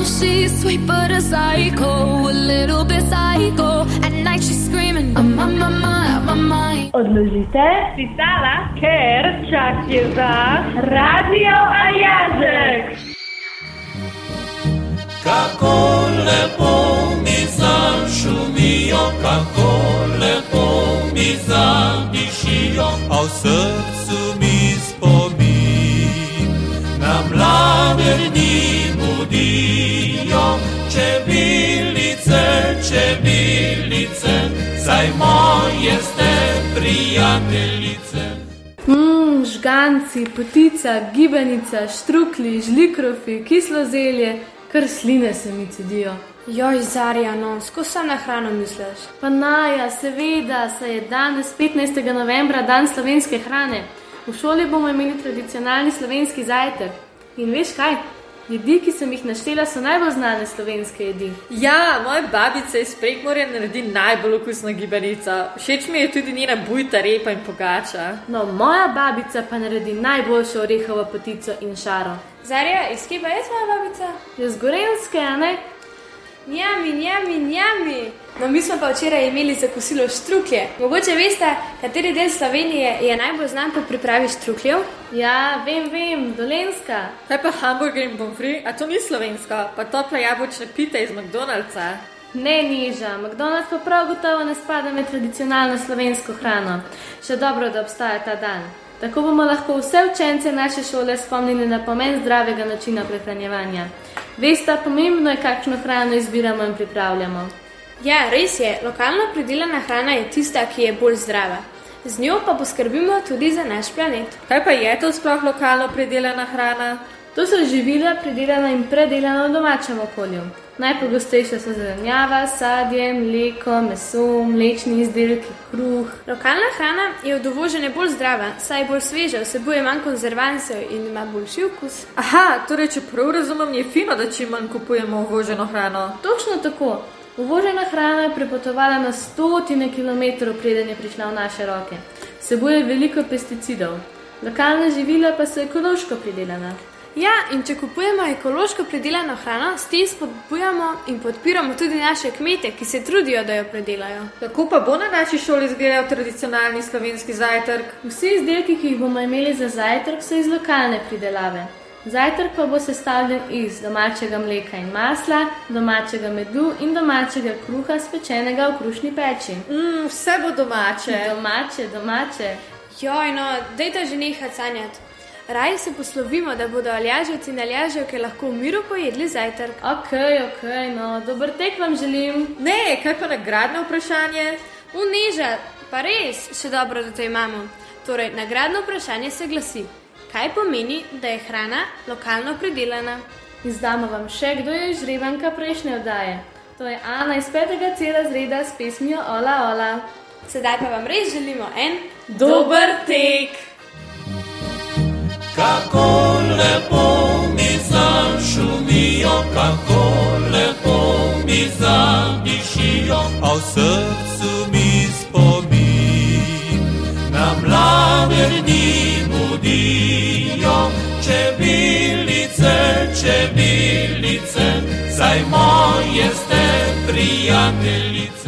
she's sweet but a psycho, a little bit psycho. At night she's screaming, I'm on my mind. Odložite pisala, ker čas je za Radio Aljažek. Kako lepo mi zašumijo, kako lepo mi zadišijo, a v srcu mi spomin na mlade dni budijo. Čebilice, saj moje ste prijateljice. Žganci, potica, gibanica, štrukli, žlikrofi, kislo zelje, kar sline se mi cedijo. Joj, Zarja, no, skozi na hrano misliš? Pa naja, seveda, saj je danes 15. novembra dan slovenske hrane. V šoli bomo imeli tradicionalni slovenski zajtrk. In veš kaj? Jedi, ki sem jih naštela, so najbolj znane slovenske jedi. Ja, moja babica iz Prekmurja naredi najbolj okusno gibanico. Všeč mi je tudi njena bujta, repa in pogača. No, moja babica pa naredi najboljšo orehovo potico in šaro. Zarja, iz kje pa je tvoja babica? Je z Gorenjske, a ne? Njami. No, mi smo pa včeraj imeli za kosilo štruklje. Mogoče veste, kateri del Slovenije je najbolj znan po pripravi štrukljev? Ja, vem, Dolenjska. Kaj pa hamburger in pomfri? A to ni slovensko? Pa topla jabolčna pita iz McDonald'sa? Ne, Niža, McDonald's pa prav gotovo ne spada med tradicionalno slovensko hrano. Še dobro, da obstaja ta dan. Tako bomo lahko vse učence naše šole spomnili na pomen zdravega načina prehranjevanja. Veste, pomembno je, kakšno hrano izbiramo in pripravljamo. Ja, res je, lokalno pridelana hrana je tista, ki je bolj zdrava. Z njo pa poskrbimo tudi za naš planet. Kaj pa je to sploh lokalno pridelana hrana? To so živila pridelana in predelana v domačem okolju. Najpogostejše so zelenjava, sadje, mleko, meso, mlečni izdelki, kruh. Lokalna hrana je od uvožene bolj zdrava, saj je bolj sveža, vsebuje manj konzervancev in ima boljši okus. Aha, torej, če prav razumem, je fino, da čim manj kupujemo uvoženo hrano. Točno tako. Uvožena hrana je prepotovala na 100 kilometrov, preden je prišla v naše roke. Vsebuje veliko pesticidov. Lokalna živila pa so ekološko pridelana. Ja, in če kupujemo ekološko pridelano hrano, s tem spodbujamo in podpiramo tudi naše kmete, ki se trudijo, da jo predelajo. Kako pa bo na naši šoli izgledal tradicionalni slovenski zajtrk? Vsi izdelki, ki jih bomo imeli za zajtrk, so iz lokalne pridelave. Zajtrk pa bo sestavljen iz domačega mleka in masla, domačega medu in domačega kruha, spečenega v krušni peči. Vse bo domače. Domače. Joj, no, dajte že nehati sanjati. Raj se poslovimo, da bodo Aljaževci in Aljaževke lahko v miru pojedli zajtrk. Okej, no, dober tek vam želim. Ne, kaj pa nagradno vprašanje? Neža, pa res, še dobro, da to imamo. Torej, nagradno vprašanje se glasi: kaj pomeni, da je hrana lokalno pridelana? Izdamo vam še, kdo je izžrebanka prejšnje oddaje. To je Ana iz 5. C razreda s pesmijo Ola, ola. Sedaj pa vam res želimo en dober tek! Kako lepo mi zašumijo, kako lepo mi zadišijo, a v srcu mi spomin na mlade dni budijo. Čebilice, saj moje ste prijateljice.